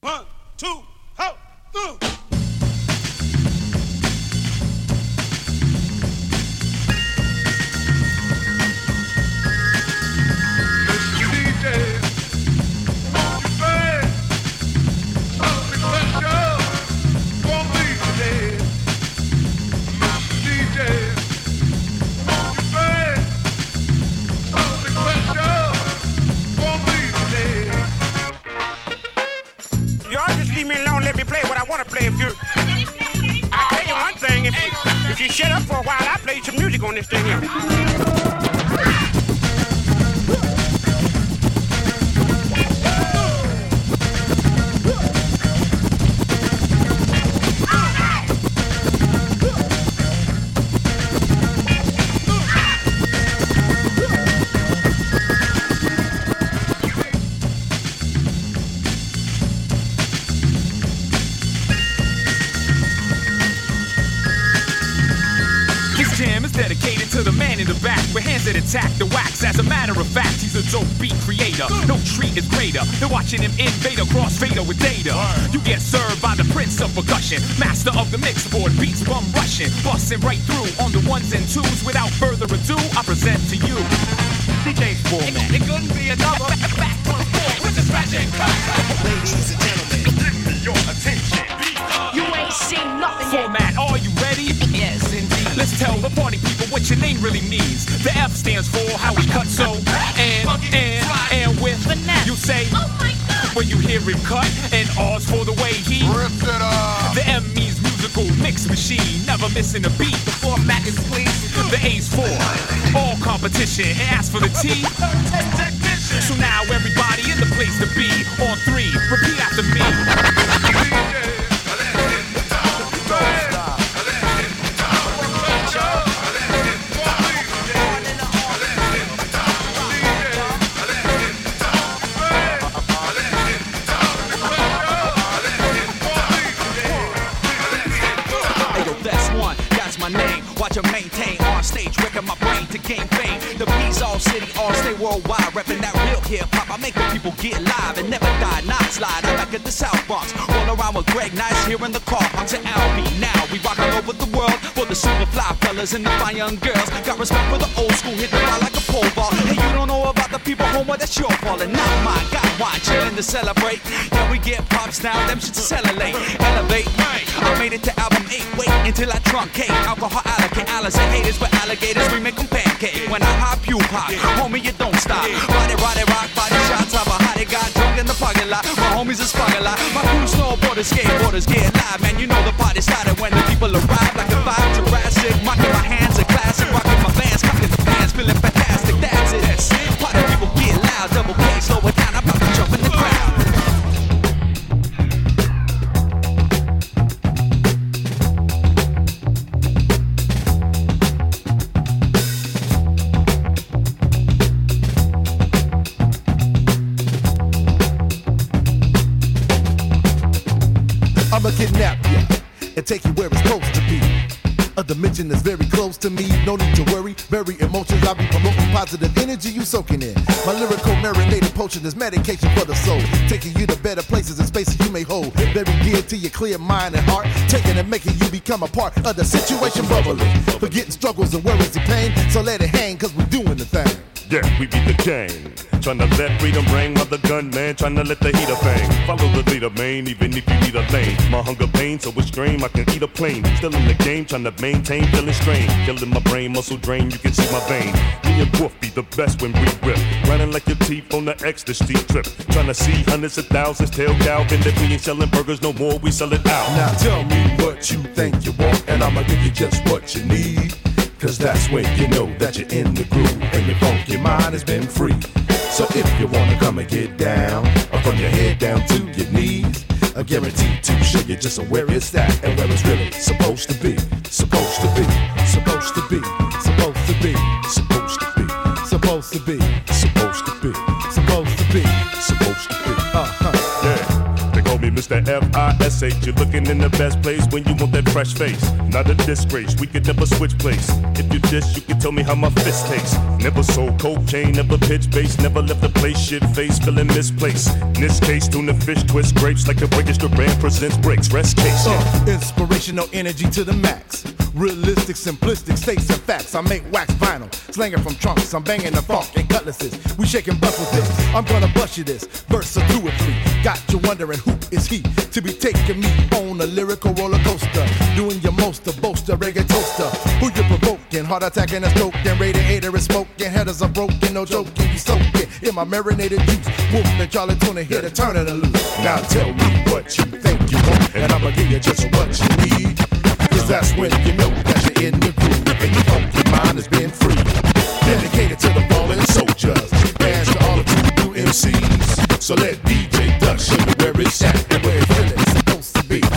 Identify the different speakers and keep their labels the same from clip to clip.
Speaker 1: 1, 2, ho, through.
Speaker 2: I'll tell you one thing, if you shut up for a while, I'll play some music on this thing here.
Speaker 3: Dedicated to the man in the back with hands that attack the wax. As a matter of fact, he's a dope beat creator. No treat is greater than watching him invade a crossfader with data. You get served by the prince of percussion, master of the mixboard, beats bum rushing, busting right through on the ones and twos. Without further ado, I present to you DJ's Format. It couldn't be another back on board with the scratching cut.
Speaker 4: Ladies and gentlemen,
Speaker 3: give me your attention.
Speaker 5: You ain't seen nothing
Speaker 3: Format,
Speaker 5: yet.
Speaker 3: are you ready?
Speaker 5: Yes, indeed.
Speaker 3: Let's tell the party people what your name really means. The F stands for how we cut so and with
Speaker 5: Finesse.
Speaker 3: You say
Speaker 5: Oh my God.
Speaker 3: when you hear it cut, and R's for the way he
Speaker 4: ripped it up.
Speaker 3: The M means musical mix machine, never missing a beat. The format is please. The A's for all competition, and as for the T, so now everybody in the place to be. On 3, repeat after me.
Speaker 6: Watch her maintain on stage, wrecking my brain to gain fame. The B's all city, all stay worldwide, repping that real hip hop. I make the people get live and never die, not slide. I'm back at the South Bronx, roll around with Greg Nice here in the car. I'm to LB now, we rock all over the world for the super fly fellas and the fine young girls. Got respect for the old school, hit the ball like a pole ball. Hey, you don't know about the people home, well, that's your fault and not mine. Got wine, chillin' to celebrate. Yeah, we get pops now, them shits accelerate, elevate. I made it to album 8, wait until I truncate. Alcohol allocate, Alice and haters with alligators, we make them pancake. When I hop, you pop, homie, you don't stop. Body, rock, body shots, have a hottie got drunk in the parking lot. My homies is fucking lot. My crew snowboarders, skateboarders, get live, man. You know the party started when the people arrive. Like a vibe, Jurassic, mocking my hands, a classic, rocking my bands, cocking the fans, feeling fantastic. That's it. Party people get loud, double K, slow it down. I'm about to jump in the crowd.
Speaker 4: I'ma kidnap you and take you where it's supposed to be. A dimension that's very close to me. No need to worry, very emotions. I'll be promoting positive energy you soaking in. My lyrical marinated potion is medication for the soul, taking you to better places and spaces you may hold. Very dear to your clear mind and heart, taking and making you become a part of the situation bubbling. Forgetting struggles and worries and pain, so let it hang cause we're doing the thing.
Speaker 7: Yeah, we be the gang. Tryna let freedom ring while the gunman tryna let the heater bang. Follow the leader, man, even if you need a lane. My hunger pain, so extreme, I can eat a plane. Still in the game, tryna maintain, feeling strain. Killing my brain, muscle drain, you can see my vein. Me and Wolf be the best when we rip. Running like your teeth on the ecstasy trip. Tryna see hundreds of thousands, tail Calvin. That we ain't selling burgers no more, we sell it out.
Speaker 4: Now tell me what you think you want, and I'ma give you just what you need. Cause that's when you know that you're in the groove and your funky mind has been free. So if you wanna come and get down, or from your head down to your knees, I guarantee to show you just where it's at and where it's really supposed to be. Supposed to be, supposed to be, supposed to be, supposed to be, supposed to be, supposed to be, supposed to be, supposed to be.
Speaker 7: Yeah, they call me Mr. the F-I-S-H. You're looking in the best place when you want that fresh face. Not a disgrace, we could never switch place. If you dish, you can tell me how my fist tastes. Never sold cocaine, never pitch bass, never left the place, shit face, feeling misplaced. In this case, tuna fish twist grapes like a registered brand presents breaks. Rest case.
Speaker 4: Inspirational energy to the max. Realistic, simplistic states and facts. I make wax vinyl, slanging from trunks. I'm banging the funk and cutlasses. We shaking butts with this. I'm gonna bust you this. Verse or 2 or 3. Got you wondering who is he to be taking me on a lyrical roller coaster. Doing your most to boast a reggae toaster. Who you provoking? Heart attacking and stroking. Radiator is smoking. Headers are broken. No joking. You soaking in my marinated juice. Wolf and Charlie Tuna here to turn it loose. Now tell me what you think you want, and I'ma give you just what you need. Cause that's when you know that you're in the groove and your funky mind has been free. Dedicated to the fallen soldiers, bands to all the true MCs. So let DJ Duck show you where it's at and where it's really supposed to be.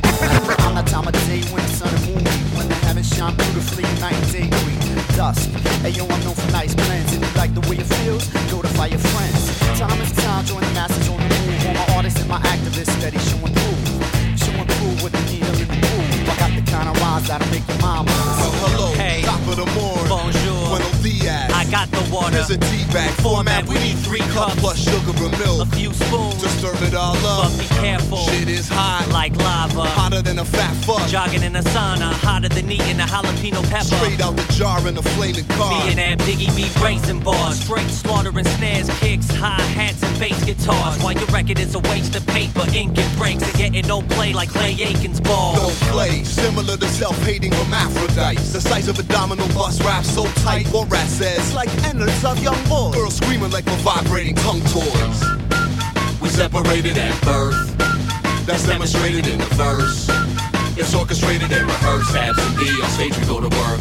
Speaker 8: On the time of day when the sun and moon meet, when the heavens shine beautifully, night and day breathe. Dusk, hey yo, I'm known for nice plans. If you like the way it feels, notify your friends. Time is time, join the masses on the move. All my artists and my activists steady showing proof. Showing proof with the needle in the groove. I got the kind of rhymes that'll make your mom move.
Speaker 6: Well, hello,
Speaker 9: hey,
Speaker 6: top of the morning.
Speaker 9: Bonjour.
Speaker 6: Buenos dias.
Speaker 9: I got the water.
Speaker 6: Here's a tea bag format. We need 3 cups plus sugar and milk.
Speaker 9: A few spoons
Speaker 6: to stir it all up.
Speaker 9: But be careful.
Speaker 6: Shit is hot
Speaker 9: like lava.
Speaker 6: Hotter than a fat fuck.
Speaker 9: Jogging in a sauna. Hotter than eating a jalapeno pepper.
Speaker 6: Straight out the jar in a flaming car.
Speaker 9: Me and that Biggie be racing bars. Straight slaughtering snares, kicks, hi-hats, and bass guitars. While your record is a waste of paper, ink and breaks, and getting no play like Clay Aiken's ball.
Speaker 6: No play, similar to self-hating hermaphrodites. The size of a domino bus rap so tight. What rat says, it's like endless of young boys. Girls screaming like we're vibrating tongue toys. We separated at birth. That's demonstrated in the verse. It's orchestrated and rehearsed. Absentee on stage, we go to work.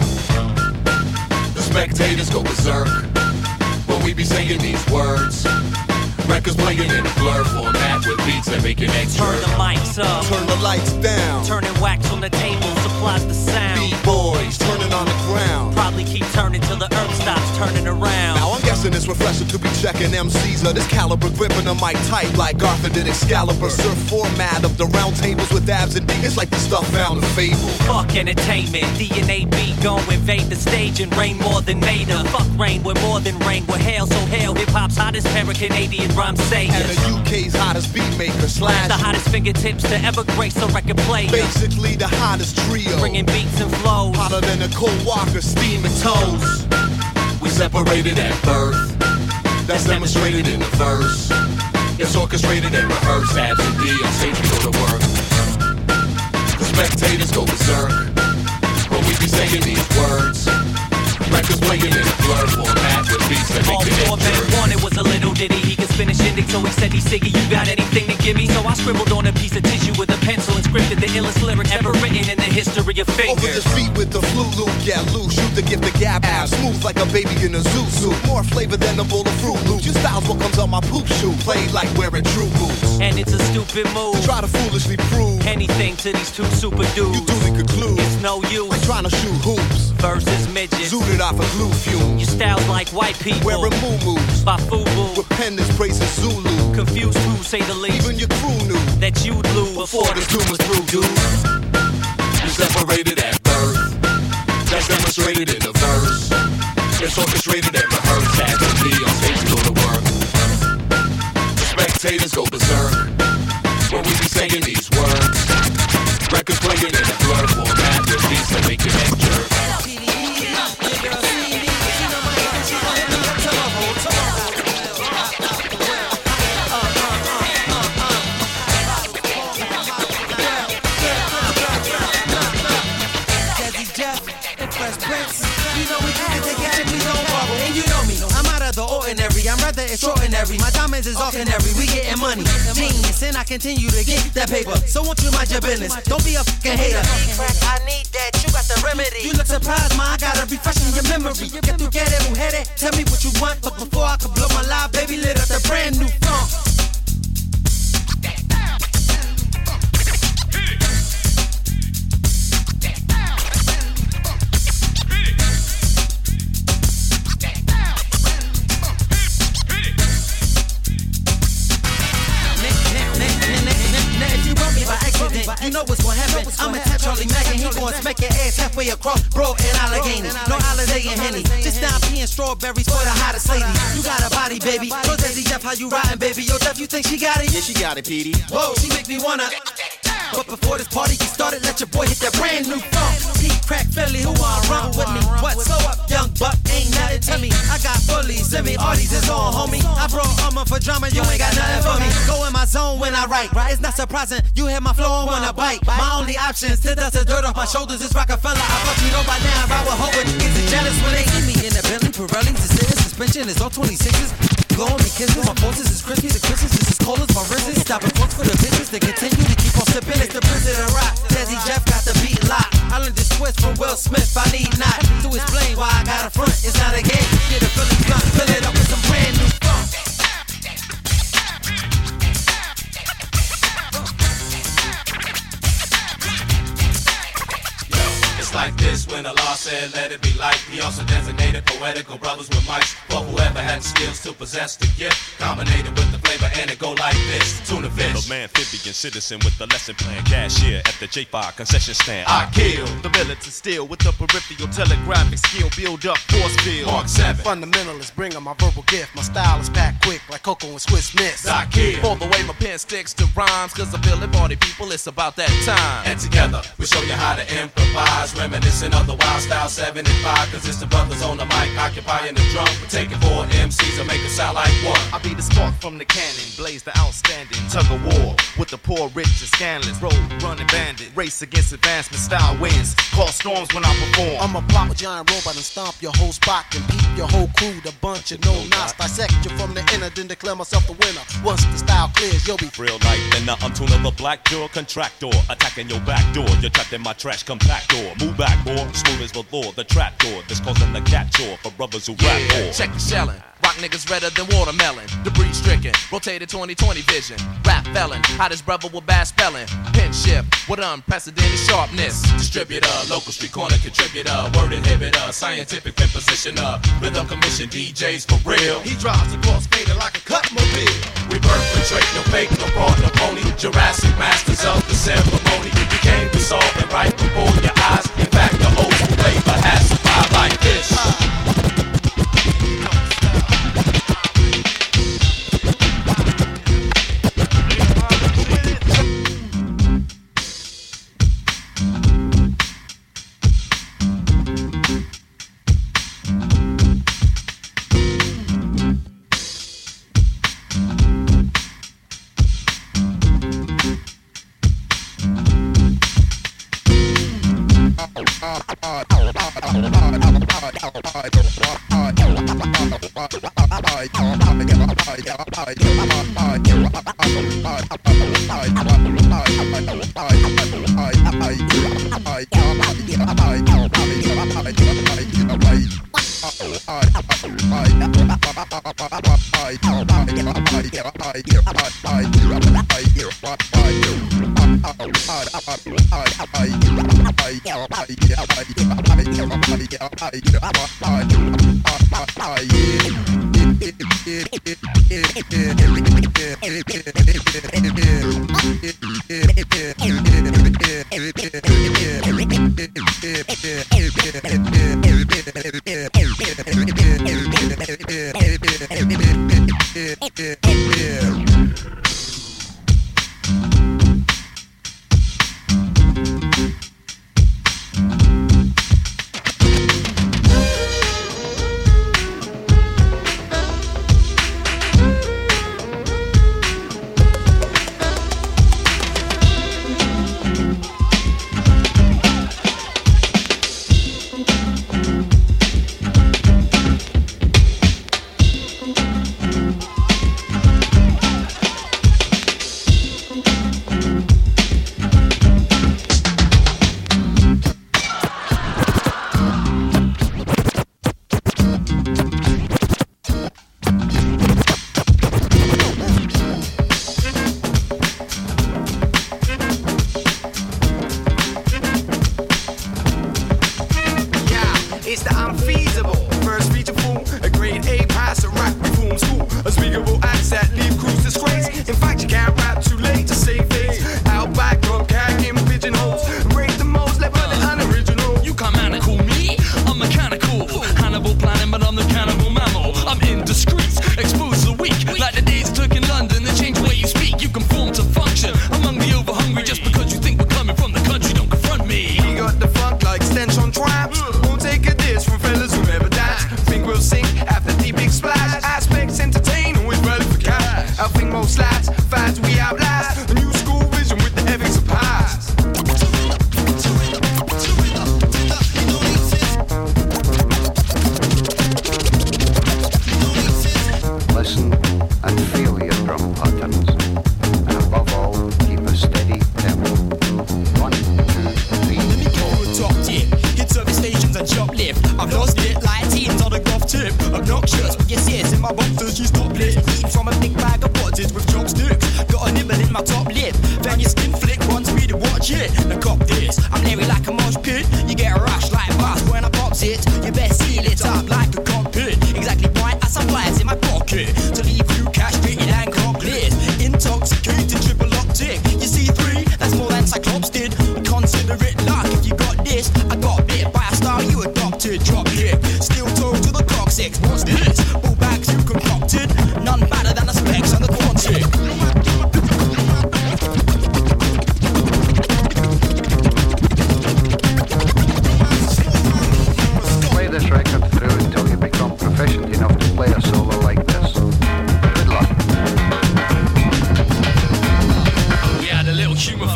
Speaker 6: The spectators go berserk when we be saying these words. Records playing in a blur format with beats that make your neck
Speaker 9: turn the mics up,
Speaker 6: turn the lights down,
Speaker 9: turning wax on the table supplies the sound.
Speaker 6: B-boys turning on the ground,
Speaker 9: probably keep turning till the earth stops turning around.
Speaker 6: Now I'm guessing it's refreshing to be checking MCs of this caliber, gripping a mic tight like Arthur did Excalibur. Surf format of the round tables with abs and D. It's like the stuff found in Fable.
Speaker 9: Fuck entertainment, DNA B gon' invade the stage and rain more than Mater. Fuck rain, we're more than rain. We're hail, so hail. Hip hop's hottest para-Canadian rhyme sayers.
Speaker 6: And the UK's hottest beat maker slash
Speaker 9: the hottest fingertips to ever grace a record player.
Speaker 6: Basically the hottest trio,
Speaker 9: bringing beats and flows
Speaker 6: hotter than a cold walker, steaming toes. We separated at birth. That's demonstrated in the verse. It's orchestrated and rehearsed. Absentee on stage, we go to work. The spectators go berserk when we be saying these words. Records playing in a blur format with beats that make the
Speaker 9: all man wanted was a little ditty. He could spin a shindig, so he said he's Siggy. You got anything to give me? So I scribbled on a piece of tissue with a pencil and scripted the illest lyric ever written in the history of fingers.
Speaker 6: Over the feet with the flu loop, yeah, loose. Shoot to give the gab abs, smooth like a baby in a zoo suit. More flavor than a bowl of Fruit Loops. Your style's what comes on my poop shoe. Played like wearing true boots.
Speaker 9: And it's a stupid move
Speaker 6: to try to foolishly prove
Speaker 9: anything to these two super dudes.
Speaker 6: You duly conclude
Speaker 9: it's no use
Speaker 6: like trying to shoot hoops
Speaker 9: versus midgets.
Speaker 6: Zooted off a glue fume.
Speaker 9: Your style's like white people
Speaker 6: wearing moo-moos
Speaker 9: by FUBU
Speaker 6: with pendants praising Zulu.
Speaker 9: Confused who say the least.
Speaker 6: Even your crew knew
Speaker 9: that you'd lose
Speaker 6: before this doom was through, dudes. We separated at birth. That's demonstrated in the verse. It's orchestrated and rehearsed. Absentee on stage, go to work. The spectators go berserk when we be saying these words. Records playing in a blur format with beats that make your neck jerk.
Speaker 10: I'm rather extraordinary. My diamonds is ordinary. We getting money, genius, and I continue to get that paper. So won't you mind your business? Don't be a fucking hater. I need that. You got the remedy. You look surprised, ma. I gotta refresh your memory. Que tu quieres, mujeres? Tell me what you want, but before I can blow my live, baby, lit up the brand new funk. you know what's gonna happen. I'ma tap Charlie Mack and he gonna smack your ass halfway across Broad and Allegheny. No holiday and Henny, just down peeing strawberries for the hottest lady. You got a body, baby. So Desi Jeff, how you riding, baby? Yo, Jeff, you think she got it?
Speaker 8: Yeah, she got it, Petey.
Speaker 10: Whoa, she make me wanna. But before this party gets started, let your boy hit that brand new funk. Pete Crack Philly, who wanna run with me? What's so up, young buck? Ain't nothing to me. I got bullies, semi-arties, it's all homie. I brought armor for drama, you ain't got nothing for me. Go in my zone when I write. It's not surprising, you hear my flow and wanna bite. My only options to dust the dirt off my shoulders is Rockefeller. I fuck you know by now, I will hope it gets jealous when they see me in the Bentley, Pirelli, the suspension is all 26s. Blowing me kisses, my forces is crispy, the Christmas is as cold as my wrist is. Stopping folks for the bitches to continue to keep on sipping. It's the president rock. Desi Jeff got the beat locked. I learned this twist from Will Smith. I need not to explain why I got a front. It's not a game. Get a Philly blunt, fill it up with some brand new funk.
Speaker 11: It's like this when Allah said let it be light. He also designated poetical brothers with mics for whoever had the skills to possess the gift, combinated with the flavor, and it go like this. Tuna fish,
Speaker 7: the man, amphibian citizen with the lesson plan, cashier at the J5 concession stand.
Speaker 11: I kill
Speaker 12: the militant steel with the peripheral telegraphic skill, build up force field.
Speaker 11: Mark 7
Speaker 13: fundamentalist, bringing my verbal gift. My style is packed quick like Coco and Swiss Miss.
Speaker 11: I kill
Speaker 12: for the way my pen sticks to rhymes, cause I feel it, party people, it's about that time.
Speaker 11: And together we show you how to improvise, reminiscing of the wild style 7 and 5, cause it's the brothers on the mic occupying the drum. We're taking 4 MCs and make it sound like one.
Speaker 12: I be the spark from the cannon, blaze the outstanding tug of war with the poor, rich, and scandalous. Road running bandit, race against advancement, style wins. Call storms when I perform.
Speaker 13: I'ma plot with giant robot and stomp your whole spot and peep your whole crew. The bunch of no knots, dissect you from the inner, then declare myself the winner. Once the style clears, you'll be
Speaker 7: real life. Then I'm tuning the black door contractor, attacking your back door. You're trapped in my trash compactor. Move back, boy. Smooth as the law, the trap door. This causing the cat chore for brothers who rap more.
Speaker 12: Check the shelling. Rock niggas redder than watermelon. Debris stricken, rotated 20/20 vision. Rap felon, hottest brother with bad spelling. Pen shift with unprecedented sharpness.
Speaker 11: Distributor, local street corner contributor, word inhibitor, scientific pin positioner, rhythm commission DJs for real.
Speaker 12: He drives across faded like a cut mobile.
Speaker 11: We perpetrate no fake, no fraud, no phony. Jurassic masters of the ceremony. We came to solve it right before your eyes. In fact, the old school flavor has survived like this.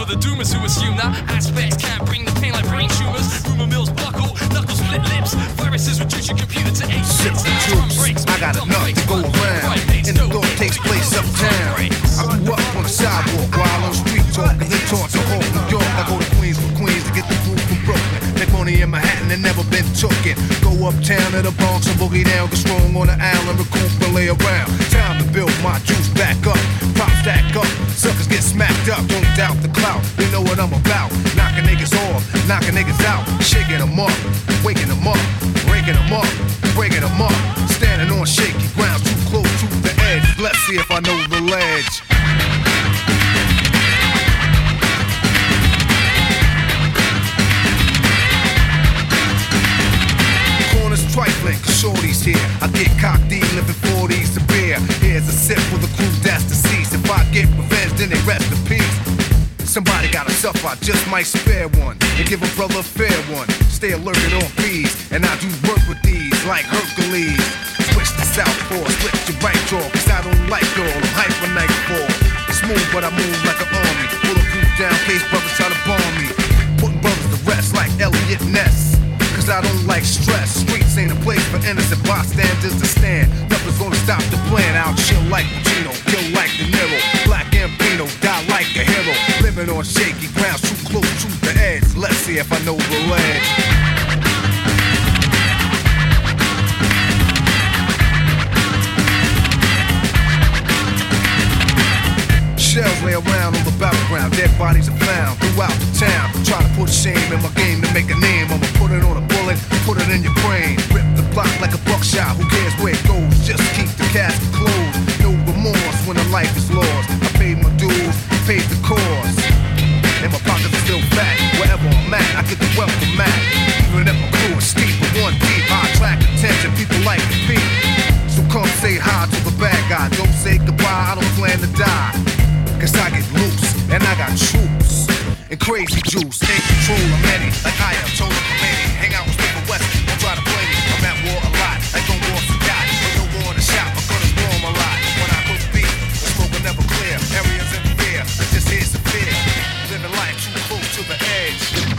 Speaker 14: for the doomers who assume that aspects can't bring the pain like brain tumors. Rumor mills buckle, knuckles split lips. Viruses reduce your computer to 8 bits.
Speaker 15: I got enough to go around, and the thought takes place uptown. I grew up on the sidewalk while on street talk, and then taught to all New York. I go to Queens for Queens to get the food from Brooklyn. Make money in Manhattan and never been tookin'. Go uptown to the Bronx and boogie down, get strong on the island, recoup and lay around. Time to build my juice back up, pop stack up, suckers get smacked up. Don't doubt the clout, they know what I'm about. Knocking niggas off, knocking niggas out, shaking them up, waking them up, breaking them up, breaking them up. Standing on shaky ground, too close to the edge. Let's see if I know the ledge. Corners trifling, cause shorty's here. I get cocked, living 40s to beer. Here's a sip for the crew that's deceased. If I get revenge, then they rest in peace. Somebody gotta suffer, I just might spare one and give a brother a fair one. Stay alerted on bees, and I do work with these like Hercules. Switch to southpaw, split your right jaw, cause I don't like y'all, I'm hyper nightfall. Smooth, but I move like an army. Bulletproof down, case brothers try to bomb me. Putting brothers to rest like Elliot Ness, cause I don't like stress. Streets ain't a place for innocent bystanders to stand. Nothing's gonna stop the plan. I'll chill like Pacino, kill like De Niro. Black Gambino, die like a hero. Living on shaky ground, too close to the edge. Let's see if I know the ledge. Shells lay around on the battleground, dead bodies are found throughout the town. Try to put shame in my game to make a name. I'ma put it on a bullet, put it in your brain. Rip the block like a buckshot, who cares where it goes? Just keep the casket closed. No remorse when a life is lost. I paid my dues, paid the cost. And my pockets are still fat. Wherever I'm at, I get the welcome mat. Even if my crew is steep with one deep, I attract attention, people like to peep. So come say hi to the bad guy. Don't say goodbye, I don't plan to die. Cause I get loose, and I got troops and crazy juice. Take control of many, like I am told of many. Hang out with Stephen West, don't try to play me. I'm at war a lot, like don't war to die. But no war in the shop, I'm gonna storm a lot. When I cook beef, the smoke will never clear. Areas in fear, but this here's severe. Living life too close to the edge.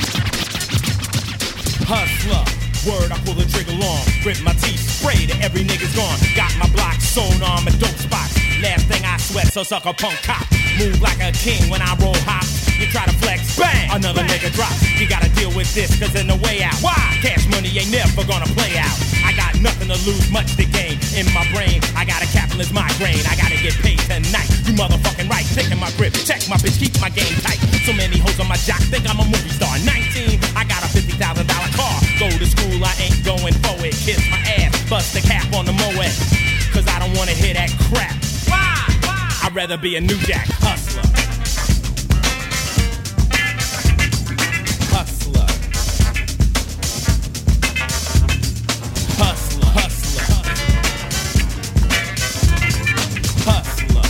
Speaker 16: Hustler, word, I pull the trigger long. Grit my teeth, spray to every nigga's gone. Got my block sewn on my dope spots. Last thing I sweat, so suck a punk cop. Move like a king when I roll hop. You try to flex, bang, another nigga drop. You gotta deal with this, cause in the way out. Why? Cash money ain't never gonna play out. I got nothing to lose, much to gain. In my brain, I got a capitalist migraine. I gotta get paid tonight. You motherfucking right, taking my grip. Check my bitch, keep my game tight. So many hoes on my jock, think I'm a movie star. 19, I got a $50,000 car. Go to school, I ain't going for it. Kiss my ass, bust the cap on the Moet. Cause I don't wanna hear that crap. Why? I'd rather be a New Jack hustler. Hustler. Hustler. Hustler. Hustler.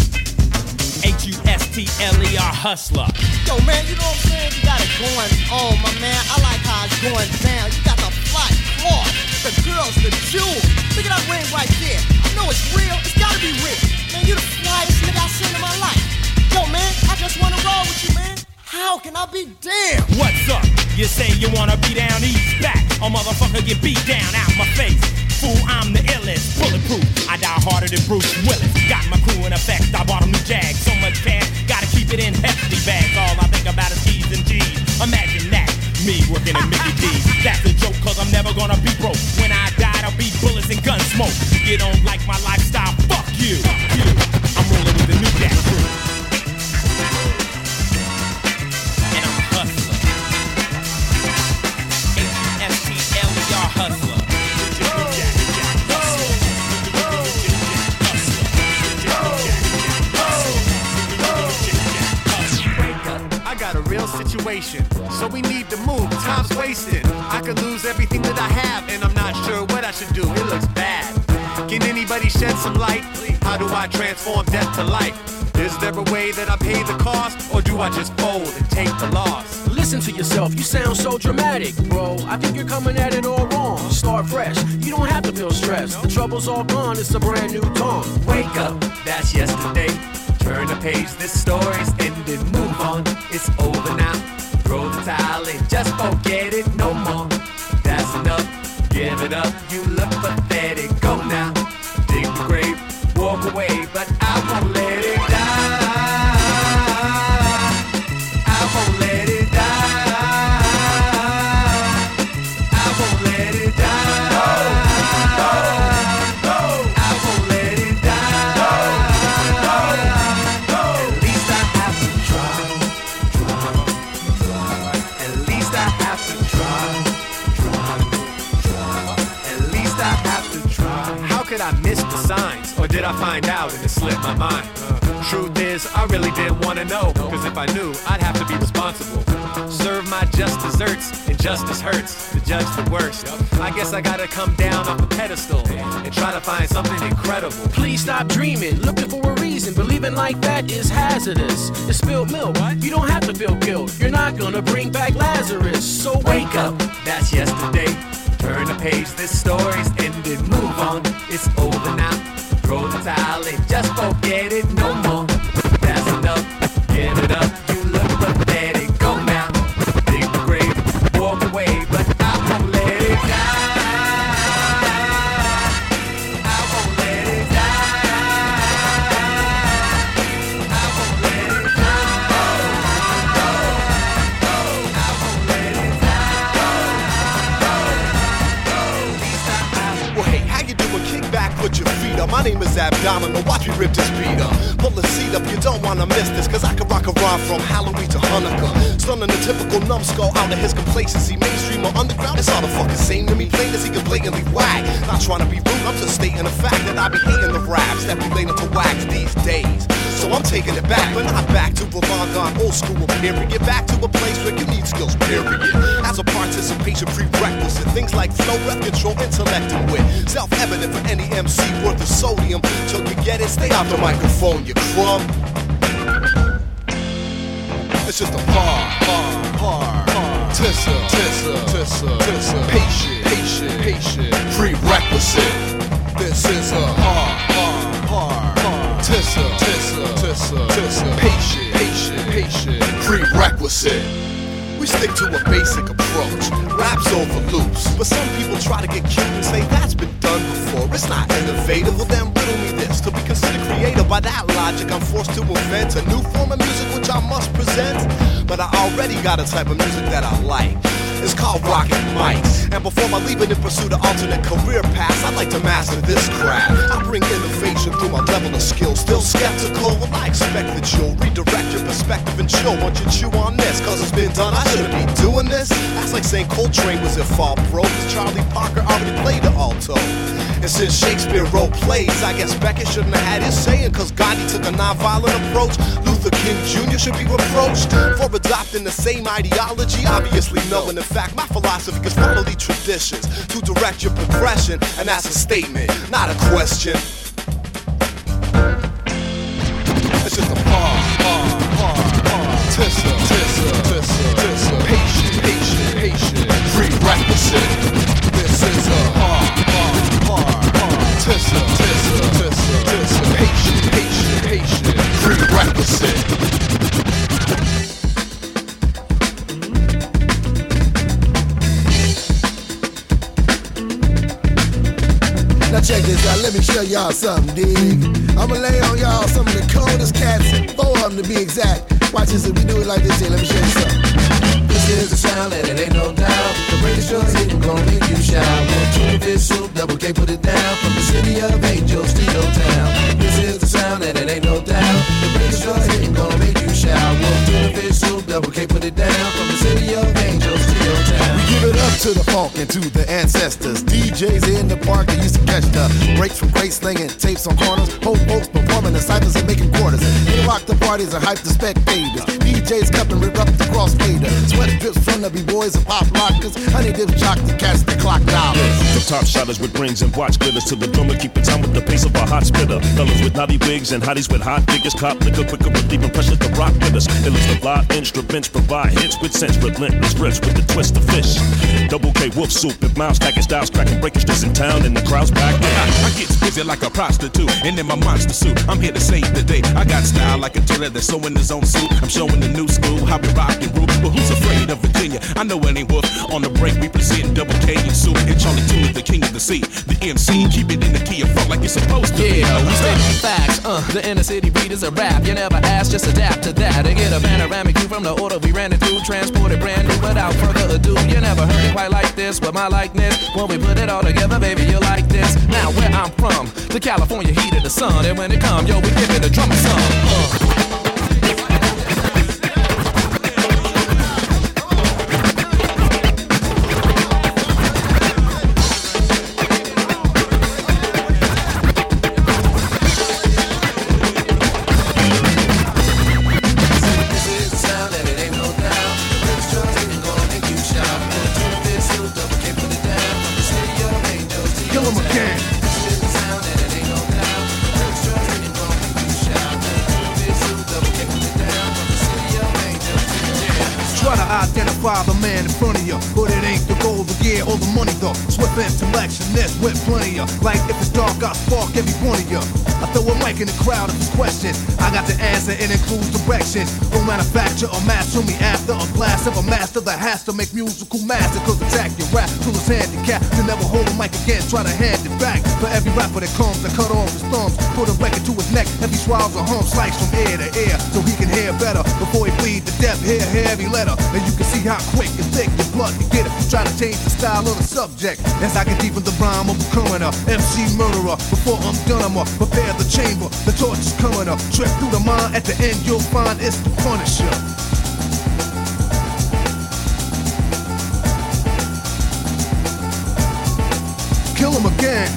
Speaker 16: H-U-S-T-L-E-R hustler.
Speaker 17: Yo, man, you know what I'm saying? You got it going on, my man. I like how it's going down. You got the fly cloth, the girls, the jewels. Look at that ring right there. I know it's real. It's gotta be real. Man, you the flyest nigga I've seen in my life. Yo, man, I just wanna roll with you, man. How can I be damned?
Speaker 16: What's up? You say you wanna be down east back, or motherfucker get beat down out my face. Fool, I'm the illest, bulletproof. I die harder than Bruce Willis. Got my crew in effect, I bought them new Jags. So much cash, gotta keep it in hefty bags. All I think about is E's and G's. Imagine that, me working in Mickey D's. That's a joke, cause I'm never gonna be broke. When I die, I'll be bullets and gun smoke. You don't like my lifestyle, fuck you. I'm rolling with the new Jack crew. And I'm a hustler. H-U-S-T-L-E-R hustler.
Speaker 18: I got a real situation, so we need to move. Time's wasted. I could lose everything that I have, and I'm not sure what I should do. It looks bad. Can anybody shed some light? How do I transform death to life? Is there a way that I pay the cost, or do I just fold and take the loss?
Speaker 19: Listen to yourself, you sound so dramatic, bro. I think you're coming at it all wrong. Start fresh, you don't have to feel stressed. The trouble's all gone, it's a brand new dawn.
Speaker 18: Wake up, that's yesterday. Turn the page, this story's ended. Move on, it's I miss the signs? Or did I find out and it slipped my mind? Truth is, I really didn't want to know, cause if I knew, I'd have to be responsible. Serve my just desserts, and justice hurts to judge the worst. I guess I gotta come down off a pedestal and try to find something incredible.
Speaker 19: Please stop dreaming, looking for a reason. Believing like that is hazardous. It's spilled milk, you don't have to feel guilt. You're not gonna bring back Lazarus, so wake up.
Speaker 18: That's yesterday. Turn the page, this story's ended. Move on, it's over now. Throw the towel and just forget it no more. That's enough, give it up. You look pathetic, go now. Dig the grave, walk away, but I won't let it die. I won't let it die. I won't let it die. I won't let it die. Well, hey, how you doing? Kick back, put your feet up. My name is Abdominal, watch me rip this beat up. Pull the seat up, you don't wanna miss this, cause I can rock a rhyme from Halloween to Hanukkah. Stunning the typical numbskull out of his complacency. Mainstream or underground, it's all the fucking same to me. Plain as he can blatantly wag. Not trying to be rude, I'm just stating the fact that I be hating the raps that be laying to wax these days. So I'm taking it back, but not back to Rolanda on old school period. Back to a place where you need skills, period. As a participation prerequisite, things like flow, rep control, intellect, and wit. Self-evident for any MC worth of sodium. Till you get it, stay off the microphone, you crumb. It's just a tissa, patient, prerequisite. This is a tissa, patient, prerequisite. We stick to a basic approach. Raps over loops, but some people try to get cute and say that's been done before. It's not innovative. Well, then riddle me this. To be considered creative by that logic, I'm forced to invent a new form of music which I must present. But I already got a type of music that I like. It's called rockin' mics. And before I leave it in pursuit of alternate career paths, I'd like to master this craft. I bring innovation through my level of skill. Still skeptical? Well, I expect that you'll redirect your perspective and chill once you chew on this. Cause it's been done, I shouldn't be doing this. That's like saying Coltrane was at Fall Pro, cause Charlie Parker already played the alto. And since Shakespeare wrote plays, I guess Beckett shouldn't have had his saying, cause Gandhi took a non-violent approach. Luther King Jr. should be reproached for adopting the same ideology, obviously knowing the fact my philosophy is follow the traditions to direct your progression, and that's a statement, not a question. It's just a tissa, patient, prerequisite. This is a tissa, patient, prerequisite.
Speaker 20: Now check this out, let me show y'all something, dig. I'ma lay on y'all some of the coldest cats, 4 of them to be exact. Watch this, if we do it like this here, let me show you something. This is the sound and it ain't no doubt. The breakers sure hit and gon' make you shout. 1 2 fish soup, double K put it down. From the city of angels to your town. This is the sound and it ain't no doubt. The breakers sure hit and gon' make you shout. 1 2 fish soup, double K put it down. From the city of angels to your town.
Speaker 4: We give it up to the funk and to the ancestors. DJs in the park that used to catch the breaks from great slinging tapes on corners. Whole folks performing the cyphers and making quarters. They rock the parties and hype the spectators. DJs cup and rip up the cross fader. Sweat drips from the b-boys and pop lockers. Honey dip jock to catch the clock dollars.
Speaker 7: The top shotters with rings and watch glitters to the drummer, keeping time with the pace of a hot spitter. Fellas with naughty wigs and hotties with hot figures, cop liquor quicker, relieving pressure to rock with us. Illustrative live instruments provide hits with sense, relentless riffs with the twist of fish. Double K wolf soup, if miles stacking styles, cracking breakers just in town and the crowd's back in.
Speaker 3: I get busy like a prostitute, and in my monster suit, I'm here to save the day. I got style like a tailor that's sewing his own suit. I'm showing the new school how we rock and roll. But who's afraid of Virginia? I know it ain't Wolf. On the break, we present Double K and Soup, and Charlie 2 is the king of the sea. The MC, keep it in the key of funk like it's supposed to be.
Speaker 12: Yeah, we state the facts. The inner city beat is a rap. You never ask, just adapt to that. And get a panoramic view from the order we ran it through. Transported brand new without further ado. You never heard it quite like this, but my likeness. When we put it all together, baby, you like this. Now where I'm from, the California heat of the sun. And when it come, yo, we give it a drummer some.
Speaker 15: Try to identify the man in front of you, but it ain't the gold, the gear, or the money though. Swift intellectionist with plenty of. Like if it's dark, I spark every one of you. I throw a mic in the crowd if it's questions. I got the answer, it includes directions. Don't manufacture or master me after a blast of a master that has to make musical master. Cause attack your rap till it's handicapped. You never hold a mic again, try to hand it back. For every rapper that comes, I cut off his thumbs, put a record to his neck, every swallows a hump, slice from ear to ear, so he can hear better before he bleed to death. Hear every letter, and you can see how quick and thick your blood can get if you try to change the style of the subject. As I can deepen the rhyme of becoming a MC murderer. Before I'm done, I'ma prepare the chamber. The torch is coming up, trip through the mind. At the end, you'll find it's the Punisher. Kill him again.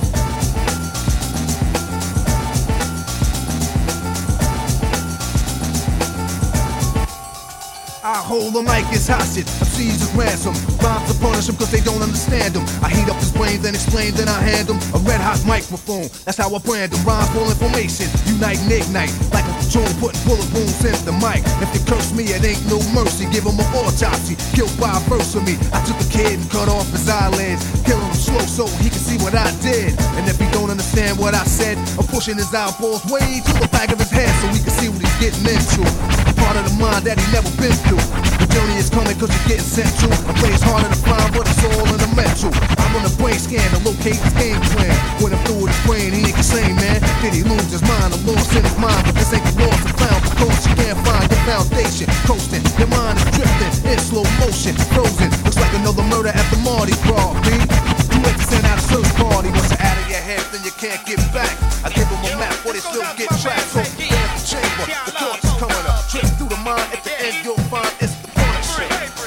Speaker 15: I hold the mic as hostage, MCs as ransom. Rhymes to punish them cause they don't understand them. I heat up his brain, then explain, then I hand him a red hot microphone. That's how I brand them. Rhymes full information, unite and ignite. Like a patrol putting bullet wounds in the mic. If you curse me, it ain't no mercy. Give him an autopsy, killed by a verse of me. I took a kid and cut off his eyelids, killing him slow so he can see what I did. And if he don't understand what I said, I'm pushing his eyeballs way to the back of his head so he can see what he's getting into. Part of the mind that he never been through. The journey is coming cause you're getting sent to a place harder to find, but it's all in the mental. I'm on a brain scan to locate his game plan. When I'm through with his brain, he ain't the same, man. Did he lose his mind? I'm lost in his mind, but this ain't the lost and found. Because you can't find your foundation. Coasting, your mind is drifting in slow motion, frozen. Looks like another murder at the Mardi Gras, B. You ain't to send out a search party. Once you're out of your head, then you can't get back. I give him a map, but they still get trapped. So the chamber, the torch is coming up. Trip through the mind, at the end you'll find it's the Punisher.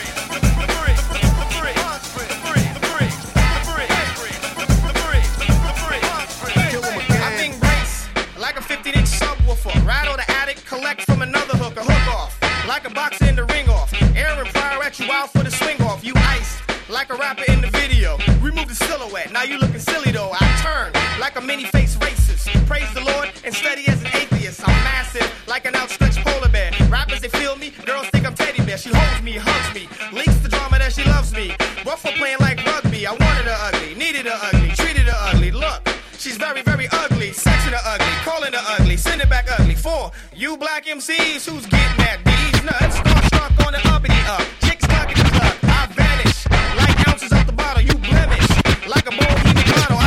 Speaker 21: I bring brace like a 15-inch subwoofer. Rattle the attic, collect from another hooker. Hook off like a boxer in the ring off. Aaron Pryor at you out for the swing off. You iced like a rapper in the video. Remove the silhouette, now you looking silly though. I turn like a many-faced racist. Praise the Lord and steady as an atheist. I'm massive like an outstretched polar bear. Rappers, they feel me, girls think I'm teddy bear. She holds me, hugs me, leaks the drama that she loves me. Rough for playing like rugby. I wanted her ugly, needed her ugly, treated her ugly. Look, she's very, very ugly. Sexing her ugly, calling her ugly, send it back ugly. For you black MCs who's getting at these nuts, starstruck on the uppity up. Chicks knocking the club, I vanish like ounces out the bottle. You blemish like a bohemian bottle.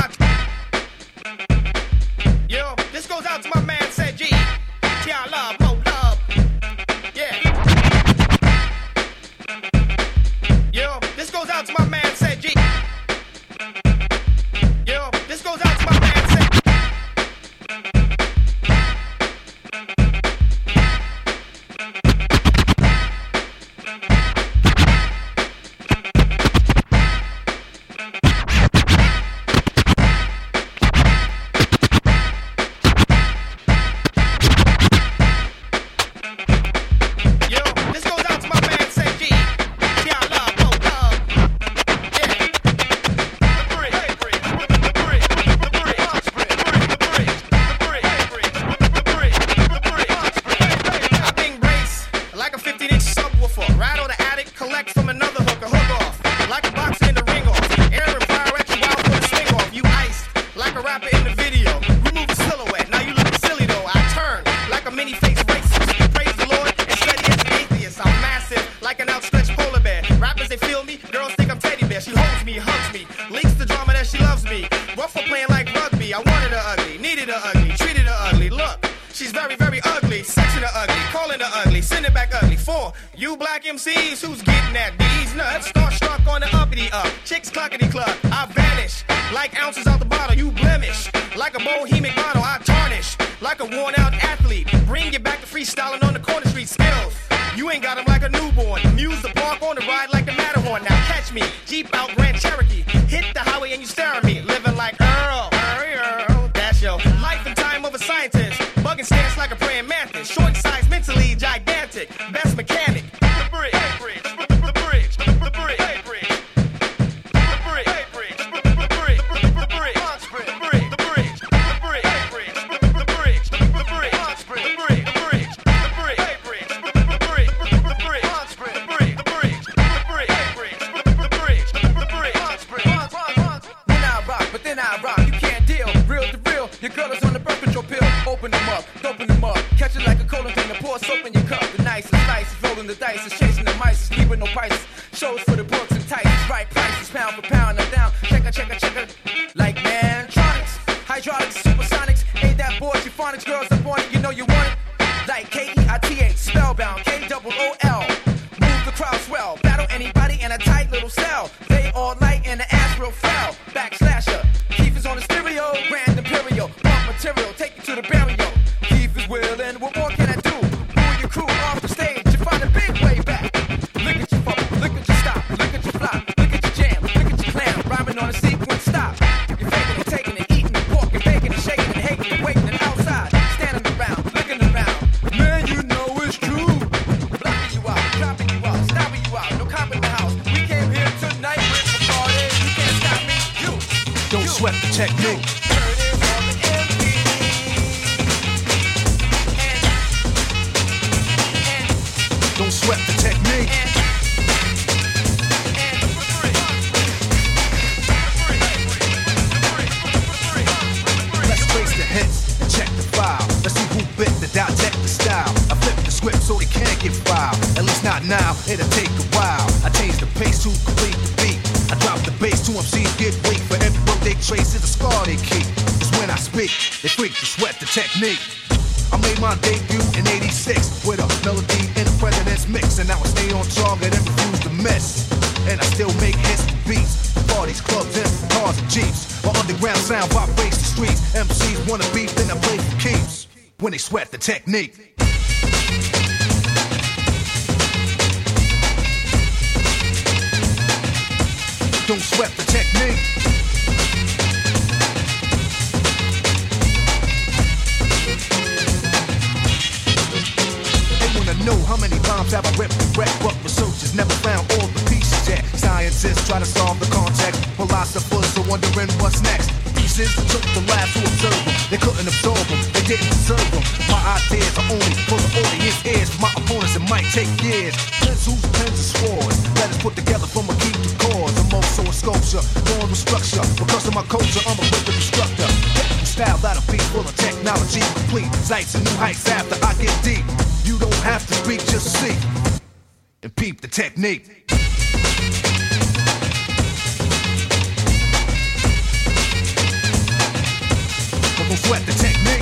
Speaker 21: Yo, this goes out to my man said G. T.I. love, more love. Yeah. Yo, this goes out to my man said G. Yo, this goes out to my man said you black MCs who's getting at these nuts. Starstruck on the uppity up. Chicks clockety club. I vanish like ounces out the bottle. You blemish like a bohemian bottle. I tarnish like a worn out athlete. Bring you back to freestyling on the corner street skills. You ain't got them like a newborn. Amuse the park on the ride like the Matterhorn. Now catch me, Jeep out Grand Cherokee. Hit the highway and you stare at me. Living like Earl. That's your life and time of a scientist. Bugging stance like a praying mantis. Short size, mentally gigantic. Best mechanic. The bridge. The bridge. The bridge. The bridge.
Speaker 1: rolling the dice, it's chasing the mice, it's keeping no prices. Shows for the books and tights, right prices, pound for pound, I'm down. Checker, like Mantronics, hydraulics, supersonics. Ain't that bored, euphonics, girls up on it, you know you want it. Like K-E-I-T-H, spellbound, K-O-O-L. Move the crowd swell, battle anybody in a tight little cell. They all light and the ass real foul. Backslasher, Keith is on the stereo, Grand Imperial, pump material, take you to the burial. Keith is willing, what more can I do? Move your crew off the stage, you find a big way back. Look at your fuck, look at your stop, look at your flop, look at your jam, look at your clam, rhyming on a sequence stop. You're faking and taking and eating and walking, baking and shaking and hating and waiting and outside, standing around, looking around. Man, you know it's true. Blocking you out, dropping you out, stopping you out, no cop in the house. We came here tonight with the party, you can't stop me, you.
Speaker 15: Don't sweat the technique. Don't sweat the technique. Let's face the hits and check the file. Let's see who bit the dissect the style. I flip the script so they can't get filed. At least not now, it'll take a while. I change the pace to complete the beat. I drop the bass to MCs get weak. For every word they trace is a scar they keep. It's when I speak, they freak to sweat the technique. I made my debut in '86 with a melody in the president's mix, and now I stay on target and refuse to miss. And I still make hits and beats, parties, clubs, and cars and jeeps. My underground sound vibrates the streets. MCs wanna beef, then I play for keeps. When they sweat the technique. Don't sweat the technique. Know how many bombs have I ripped and wrecked, but researchers never found all the pieces yet. Scientists try to solve the context, philosophers are wondering what's next. Pieces took the lab to observe them, they couldn't absorb them, they didn't deserve them. My ideas are only for the audience ears, for my opponents it might take years. Pencils, pens, and swords, letters put together from a key to chords. I'm also a sculpture, born with structure, because of my culture I'm a rhythm instructor. Style that'll be full of technology, complete sights and new heights after I get deep. You don't have to speak, just see and peep the technique. Don't sweat the technique.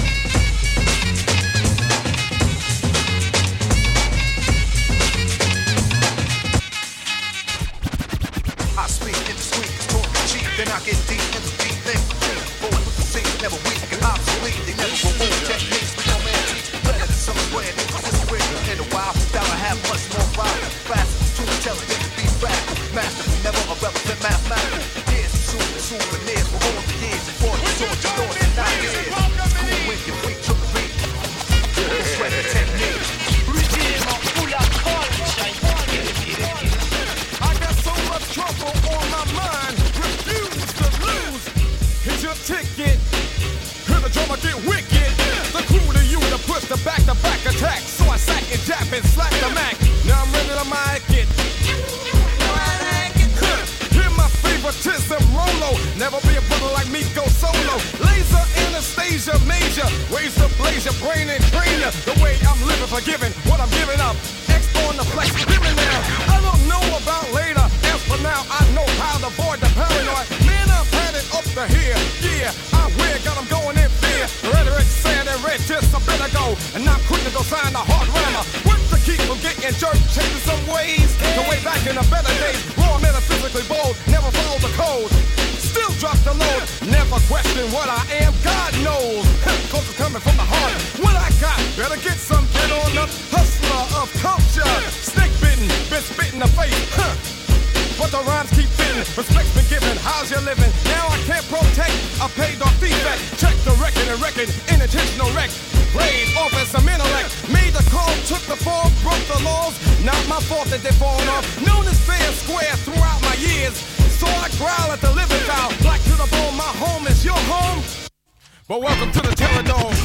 Speaker 15: I speak in the street, talking cheap, then I get deep in the deep thing. Boy, with the scene, never weak and obsolete. They never go over techniques, but no man teach better than some square. In a while, that'll have much more volume. Faster, too intelligent to be radical. Masterful, never irrelevant, mathematical. Here's some souvenirs for all the years before you saw your thoughts and ideas. It's cool when you freak to the beat. Don't sweat the technique.
Speaker 2: I got so much trouble on my mind. Refuse to lose. Hit your ticket. Hear the drummer get wicked. The crew to you to push the back-to-back attack. So I sack and jab and slap the Mac. Now I'm ready to mic it. Hear my favoritism, Rolo. Never be a brother like me, go solo. Laser, Anastasia, major. Ways to blaze your brain and train you. The way I'm living, forgiving what I'm giving up. X on the flex, living now. I don't know about later. As for now, I know how to avoid the paranoid. Man, I've had it up to here. Yeah, I wear, got them going in fear. Rhetoric, sand and red, just a bit ago. And not quick to go sign the hard rammer. What to keep from getting jerked, changing some ways. The way back in the better days. Raw, metaphysically bold, never follow the code. Still drop the load, never question what I am, God knows. Cause it's coming from the heart. What I got, better get some, get on up. Hustler of culture, snake bitten, been spit in the face. But the rhymes keep fitting, respect's been given, how's you living? Now I can't protect a paid off defect. Check the record and record, inattentional wreck. Played off as some intellect, made the call, took the fall, broke the laws. Not my fault that they falling off. Known as fair and square throughout my years. So I growl at the living foul. Black to the bone, my home is your home. But welcome to the Terror Dome.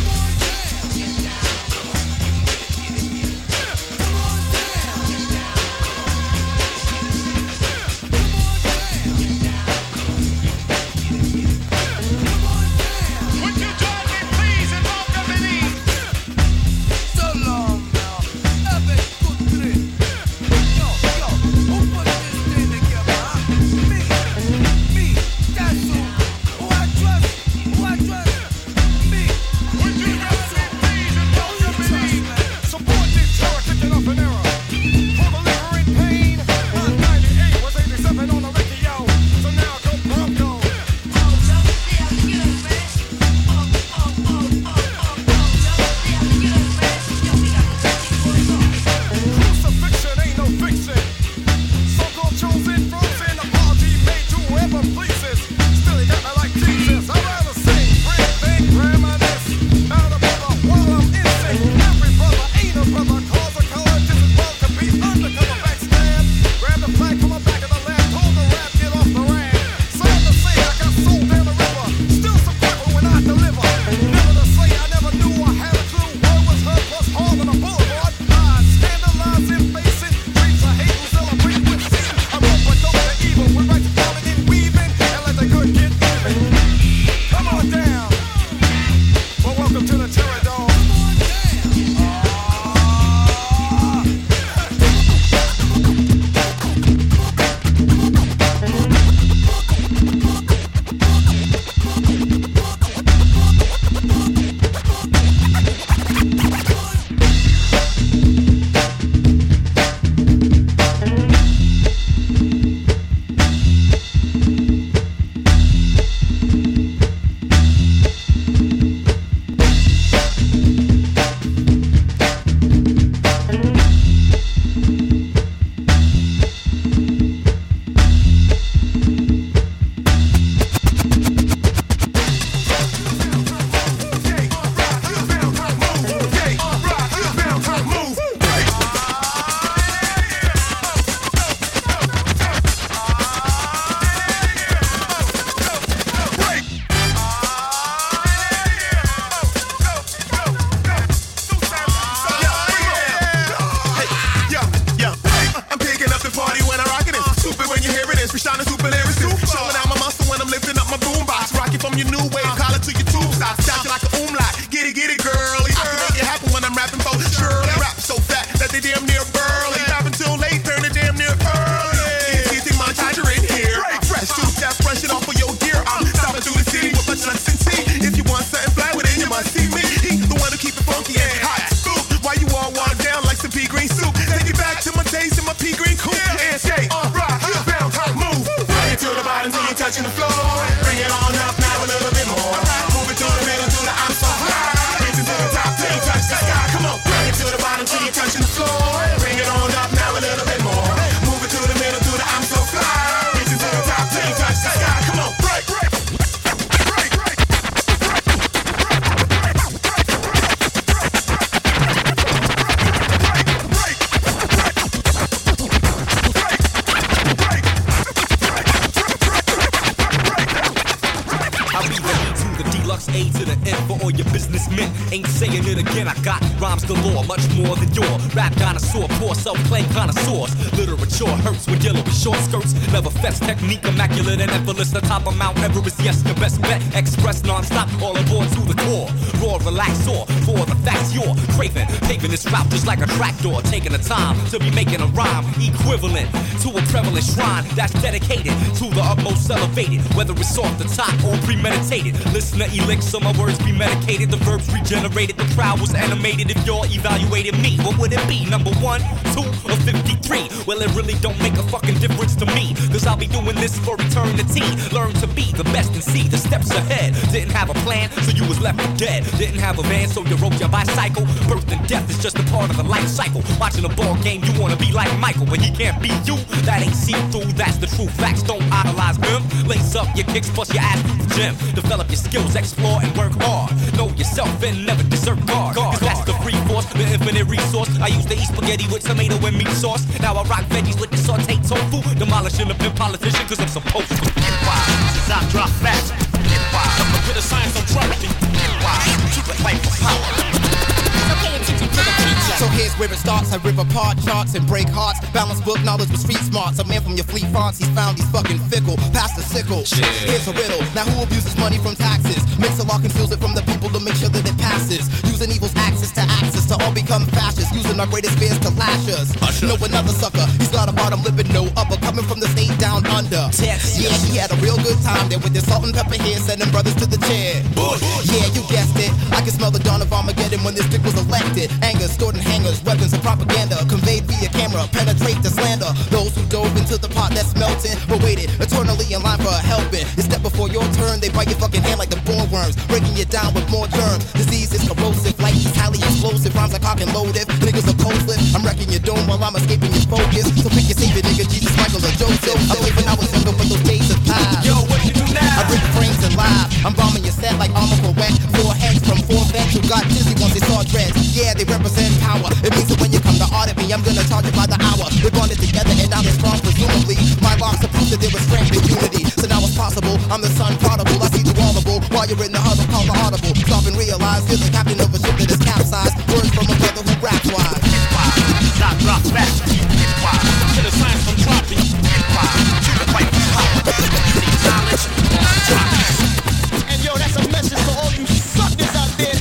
Speaker 6: Ain't saying it again, I got rhymes galore, much more than your rap dinosaur, poor self-claimed connoisseurs. Literature hurts when dealing with short skirts. Never fest, technique immaculate and effortless. The top of Mount Everest, yes, the best bet. Express non-stop, all aboard to the core. Raw, relax, soar, for the facts you're craving. Paving this route just like a tractor. Taking the time to be making a rhyme equivalent to a prevalent shrine that's dedicated to the utmost elevated. Whether it's off the top or premeditated. Listener elixir, my words be medicated. The verbs regenerated, the crowd was animated. If y'all evaluated me, what would it be? Number 1, 2, or 53? Well, it really don't make a fucking difference to me, cause I'll be doing this for eternity. Learn to be the best and see the steps ahead. Didn't have a plan, so you was left for dead. Didn't have a van, so you rode your bicycle. Birth and death is just a part of the life cycle. Watching a ball game, you wanna be like Michael, but he can't be you. That ain't see-through, that's the true facts. Don't idolize him. Lace up your kicks, plus your ass to the gym. Develop your skills, explore and work hard. Know yourself and never desert guard. Cause that's the free force, the infinite resource. I used to eat spaghetti with tomato and meat sauce. Now I rock veggies with the sauteed tofu. Demolishing the pimp politician cause I'm supposed to. Get wild, since I drop facts. Get wild, I'm a bit of science on dropping. Get wild, keep it fight for power.
Speaker 5: So pay attention to the teacher. So here's where it starts. I rip apart charts and break hearts. Balance book knowledge with street smarts. A man from your fleet fonts, he's found he's fucking fickle. Past the sickle. Here's a riddle. Now who abuses money from taxes? Makes a law, conceals it from the people to make sure that it passes. Using evil's axis to access to all become fascists. Using our greatest fears to lash us. Know another sucker. He's got a bottom lip and no upper. Coming from the state down under. Yeah, he had a real good time there with his salt and pepper here, sending brothers to the chair. Yeah, you guessed it. I can smell the dawn of Armageddon when this dick was elected. Anger stored in hangars, weapons of propaganda conveyed via camera, penetrate the slander. Those who dove into the pot that's melting, but waited eternally in line for a helping. A step before your turn, they bite your fucking hand like the boreworms, breaking you down with more germs. Disease is corrosive, like he's highly explosive. Rhymes like cock and loaded, niggas are cold slip. I'm wrecking your dome while I'm escaping your focus. So pick your savior, nigga, Jesus, Michael, or Joseph. I believe when I was younger, but those days have passed. Yo, what you do now? I break frames and live. I'm bombing your set like armor for wet. 4 heads from 4 vets who got dizzy once they saw dreads. Yeah, they represent power. It means that when you come to audit me, I'm gonna charge it by the hour. We bonded together and now they're strong, presumably. My locks are proof that there was strength and unity. So now it's possible, I'm the son prodigal. I see through all the bull while you're in the huddle, call the audible. Stop and realize you're the captain of a ship that is capsized. Words from a brother who raps wise. Get wild, stop, drop, back. Get wild, to the science from dropping. Get wild, to the fight for power. Need knowledge, drop it. And yo, that's a message to all you suckers out there.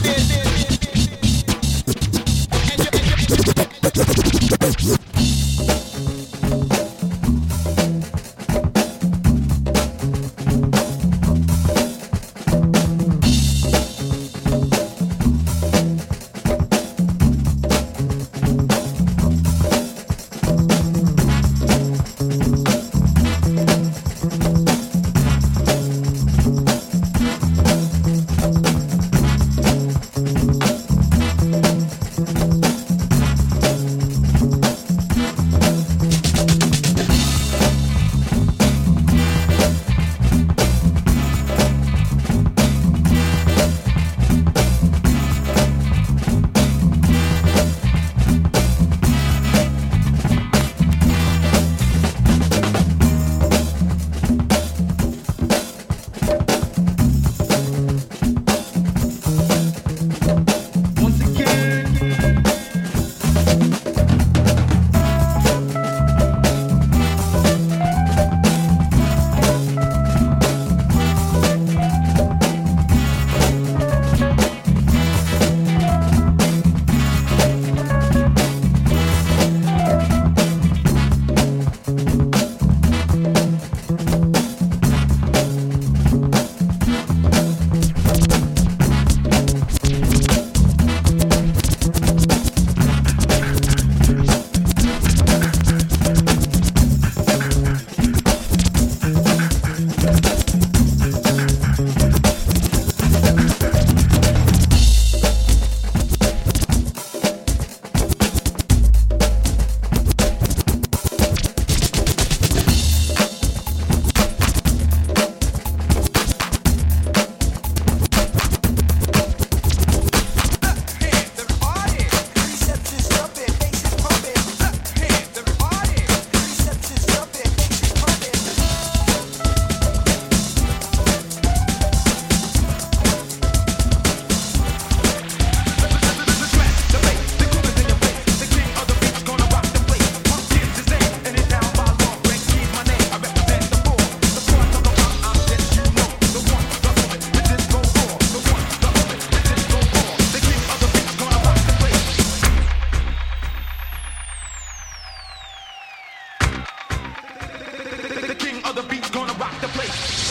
Speaker 6: the place.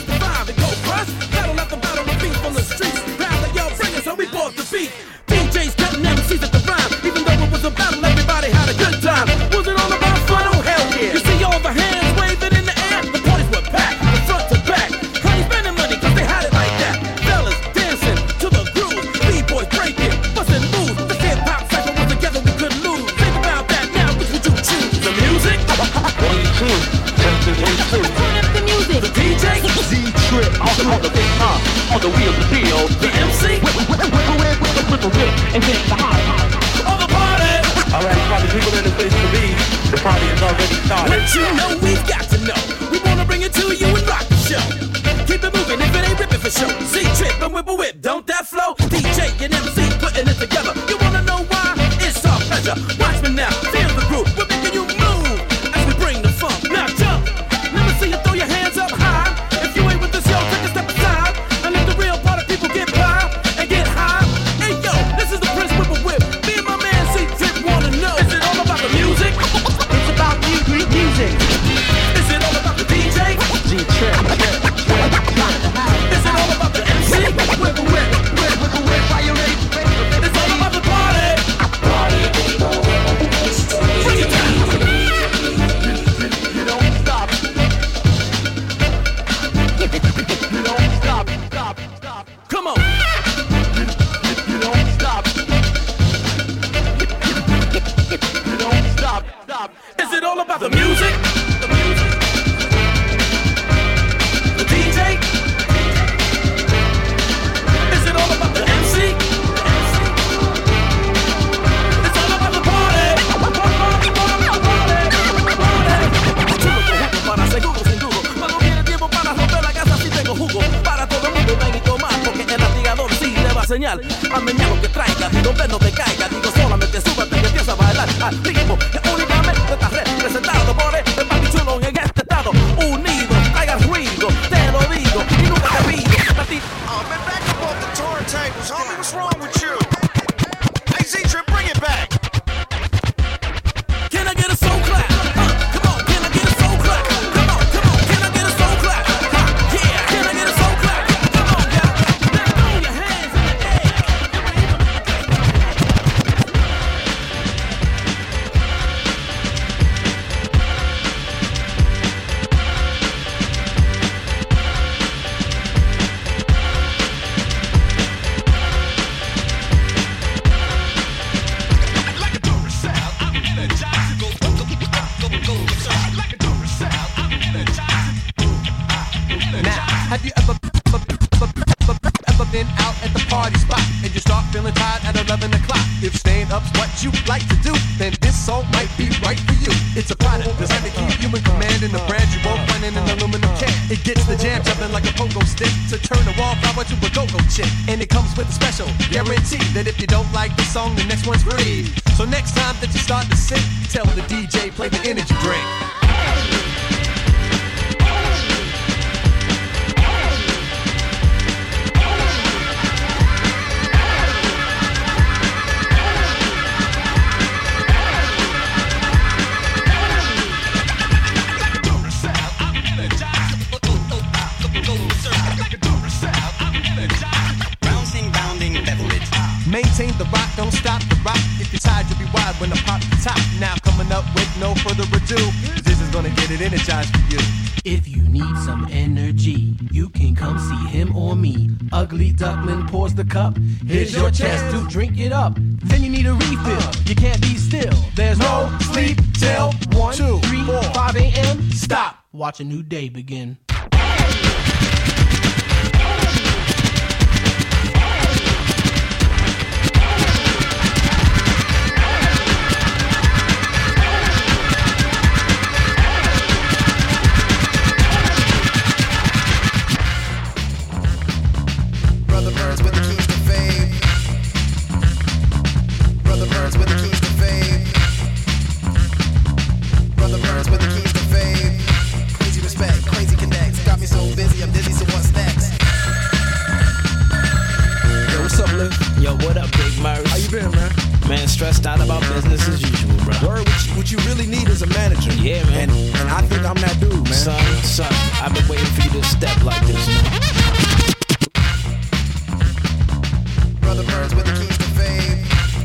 Speaker 19: DJs for the real deal. The MC, whip the whip, and get the house. On the party! Alright, party people in the place to be. The party is already started. What you know, we've got to know. We wanna bring it to you and rock the show. Keep it moving if it ain't ripping for sure. See, trip and whip a whip, don't that flow? DJ and MC putting it together. You wanna know why? It's our pleasure. Watch me now, feel the groove. We're making you move as we bring the funk. Now jump, let me see you throw your hands up high. If you ain't with this, yo, take a step aside and let the real party people get by and get high. Hey yo, this is the Prince Whip a Whip. Me and my man C-Trip wanna know. Is it all about the music? It's about music. Is it all about the DJ? G-Trip. Is it all about the MC? Whip a whip, whip a whip, are you ready? It's all about the party. Bring it down. You don't stop. You don't stop. Come on. You don't stop. You don't stop. Is it all about the music? The DJ? Is it all about the MC? It's all about the party. Para seguro, sin duro. Cuando viene tiempo para romper la casa, si tengo jugo. Para todo el mundo, ven y tomar, porque el latigador sí le va a señal. A meñar lo que traiga, y donde no te caiga. Digo, solamente súbete y empieza a bailar al ritmo que únicamente está representado por el papi chulo en este estado. Unido, traiga ruido, te lo digo, y nunca te pido.
Speaker 21: Oh, man, back up off the turntables, homie. What's wrong with you? Hey, Z-Trip, bring it back.
Speaker 19: Can I get a soul clap? Come on, can I get a soul clap? Come on, can I get a soul clap? Yeah, can I get a soul clap? Come on, y'all. Now throw your hands in the air.
Speaker 9: Have you ever been out at the party spot and you start feeling tired at 11 o'clock? If staying up's what you like to do, then this song might be right for you. It's a product designed to keep you in command, and the brand you won't find in an aluminum can. It gets the jam jumping like a pogo stick to turn a wallflower to a go-go chick. And it comes with a special guarantee that if you don't like the song, the next one's free. So next time that you start to sing, tell the DJ play the energy drink. Maintain the rock, don't stop the rock. If you're tired, you'll be wide when I pop the top. Now coming up with no further ado, this is gonna get it energized for you.
Speaker 19: If you need some energy, you can come see him or me. Ugly Duckling pours the cup. Here's your chance to drink it up. Then you need a refill. You can't be still. There's no sleep till 1, 2, 3, 4, 5 a.m. Stop. Watch a new day begin.
Speaker 5: Brother Burns with the keys to fame. Brother Burns with the keys to fame. Brother Burns with the keys to fame. Crazy respect, crazy connects. Got me so busy, I'm dizzy, so what's next?
Speaker 22: Yo, what's up, Liv? Yo, what up, Big Murs? How you been, man? Man, stressed out about business as usual, bro.
Speaker 20: Word, what you really need is a manager.
Speaker 22: Yeah, man.
Speaker 20: And I think I'm that dude, man.
Speaker 22: Son, I've been waiting for you to step like this, man.
Speaker 5: Brother Burns with the keys to fame.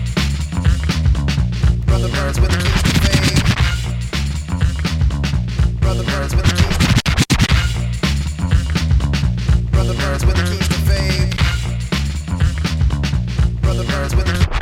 Speaker 5: Brother Burns with the keys to fame. Brother Burns with the keys to Brother Burns with the keys to fame. Brother Burns with the keys.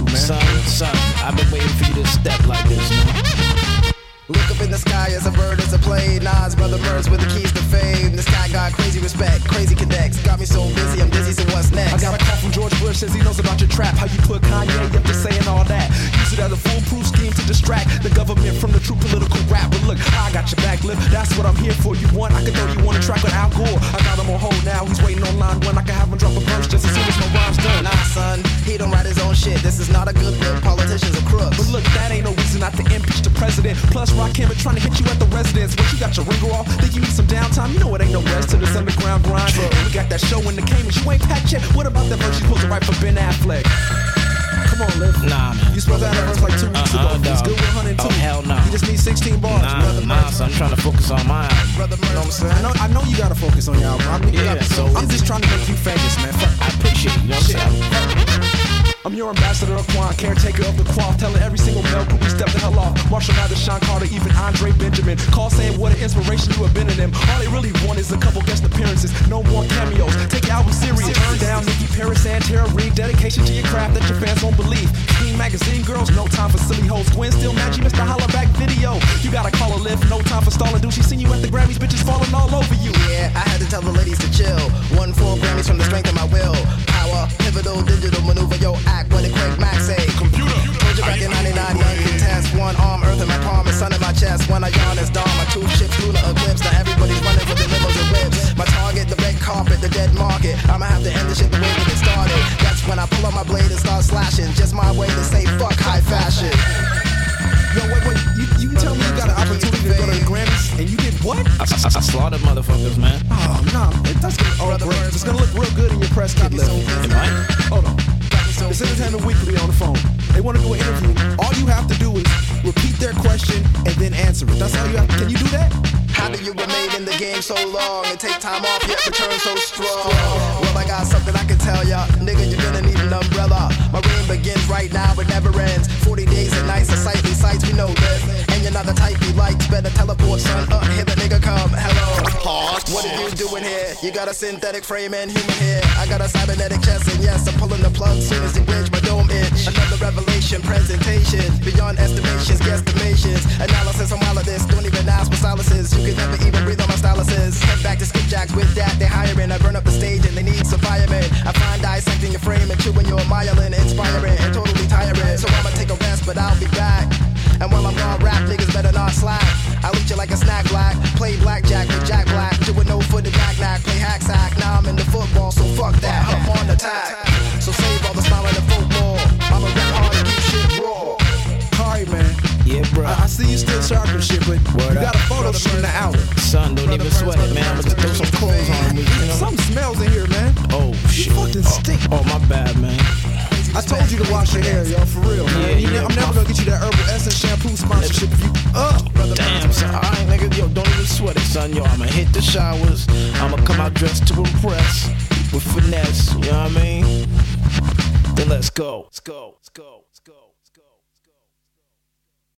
Speaker 12: man. Son, I've been waiting for you to step like this, man.
Speaker 5: Look up in the sky as a bird as a plane. Nas, brother birds with the keys to fame. The sky got crazy respect, crazy connects. Got me so busy, I'm dizzy, so what's next?
Speaker 8: I got a call from George Bush, says he knows about your trap. How you put Kanye up to saying all that. Use it as a foolproof scheme to distract the government from the true political rap. But look, I got your back, Lip. That's what I'm here for. You want, I can throw you on a track with Al Gore. I got him on hold now, he's waiting on line one. I can have him drop a verse just as soon as my rhyme's done.
Speaker 5: Nah, son, he don't write his own shit. This is not a good look. Politicians are crooks.
Speaker 8: But look, that ain't no reason not to impeach the president. Plus, Rakim trying to hit you at the residence. What, you got your ringer off? Think you need some downtime? You know it ain't no rest to this underground grind. And we got that show in the Cayman. You ain't packed yet. What about that verse you supposed to write for Ben Affleck? Come on, Liv.
Speaker 12: Nah, man.
Speaker 8: You supposed to have that verse like 2 weeks ago. It's good with 102.
Speaker 12: Oh, hell no.
Speaker 8: You just need 16 bars.
Speaker 12: Nah, so I'm trying to focus on mine.
Speaker 8: Brother Murph, you know what I'm saying? I know you gotta focus on your album. I mean, I'm just trying to make you famous, man.
Speaker 12: I appreciate it, you know what I'm saying?
Speaker 8: I'm your ambassador of Quan, caretaker of the cloth, telling every single male group we step the hell off. Marshall Mathers, Sean Carter, even Andre Benjamin. Call saying what an inspiration you have been in them. All they really want is a couple guest appearances, no more cameos. Take your album serious. Turn down Nicki Paris and Tara Reid. Dedication to your craft that your fans won't believe. King Magazine girls, no time for silly hoes. Gwen still match you, Mr. Hollaback video. You gotta call a lift, no time for stalling. Dude, she seen you at the Grammys, bitches falling all over you.
Speaker 5: Yeah, I had to tell the ladies to chill. 1 4 Grammys from the strength of my will. Power, pivotal, digital maneuver, yo, act, what did Craig Mack say? Computer. Told you back in 99, none can test. 1 arm, earth in my palm, and sun in my chest. When I yawn, it's dawn, my tooth chips, lunar eclipse. Now everybody's running for the limos and whips. My target, the red carpet, the dead market. I'ma have to end this shit the way that it started. That's when I pull up my blade and start slashing. Just my way to say fuck high fashion.
Speaker 8: Yo, wait, you can tell me you got an opportunity to go to the Grammys, and you did what?
Speaker 12: I slaughtered motherfuckers, man.
Speaker 8: Oh, no, that's gonna look real good in your press kit list.
Speaker 12: It might.
Speaker 8: Hold on. It's Entertainment Weekly on the phone. They want to do an interview. All you have to do is repeat their question and then answer it. That's all you have to. Can you do that?
Speaker 5: How do you remain in the game so long and take time off yet return so strong? Well, I got something I can tell ya. Nigga, you're gonna need an umbrella. My reign begins right now, it never ends. 40 days and nights of sightly sights, we know this. And you're not the type he likes. Better teleport, son, up. Here the nigga come. Hello. What are you doing here? You got a synthetic frame and human hair. I got a cybernetic chest, and yes, I'm pulling the plug soon as it bridge my dome itch. Another revelation, presentation. Beyond estimations, guesstimations. Analysis on all of this. Don't even ask what stylus is. You can never even breathe on my styluses. Head back to skipjacks with that, they hiring. I burn up the stage and they need some firemen. I find dissecting your frame and chewing your myelin. Inspiring and totally tiring. So I'ma take a rest, but I'll be back. And while I'm gone, rap niggas better not slack. I'll eat you like a snack black. Play blackjack with Jack Black. Doing no footed knack-knack. Play hack sack. Now I'm into football, so fuck that. I'm on attack. So save all the smiling and folklore. I'ma rap hard and keep shit raw.
Speaker 8: Alright, man.
Speaker 12: Yeah, bro.
Speaker 8: I see you still sharp and shit, but you got a photo shoot in the hour.
Speaker 12: Son, don't even sweat it, man. I'm gonna throw some clothes on me. You know?
Speaker 8: Something smells in here, man.
Speaker 12: Oh, shit.
Speaker 8: You fucking stink.
Speaker 12: Oh, my bad, man.
Speaker 8: I told you to wash your hair, yo, for real, man.
Speaker 12: Yeah,
Speaker 8: I'm never gonna get you that Herbal Essence shampoo sponsorship if you.
Speaker 12: Damn, son. Alright, nigga, yo, don't even sweat it, son. Yo, I'ma hit the showers. I'ma come out dressed to impress with finesse. You know what I mean? Then let's go. Let's go. Let's go. Let's go. Let's go.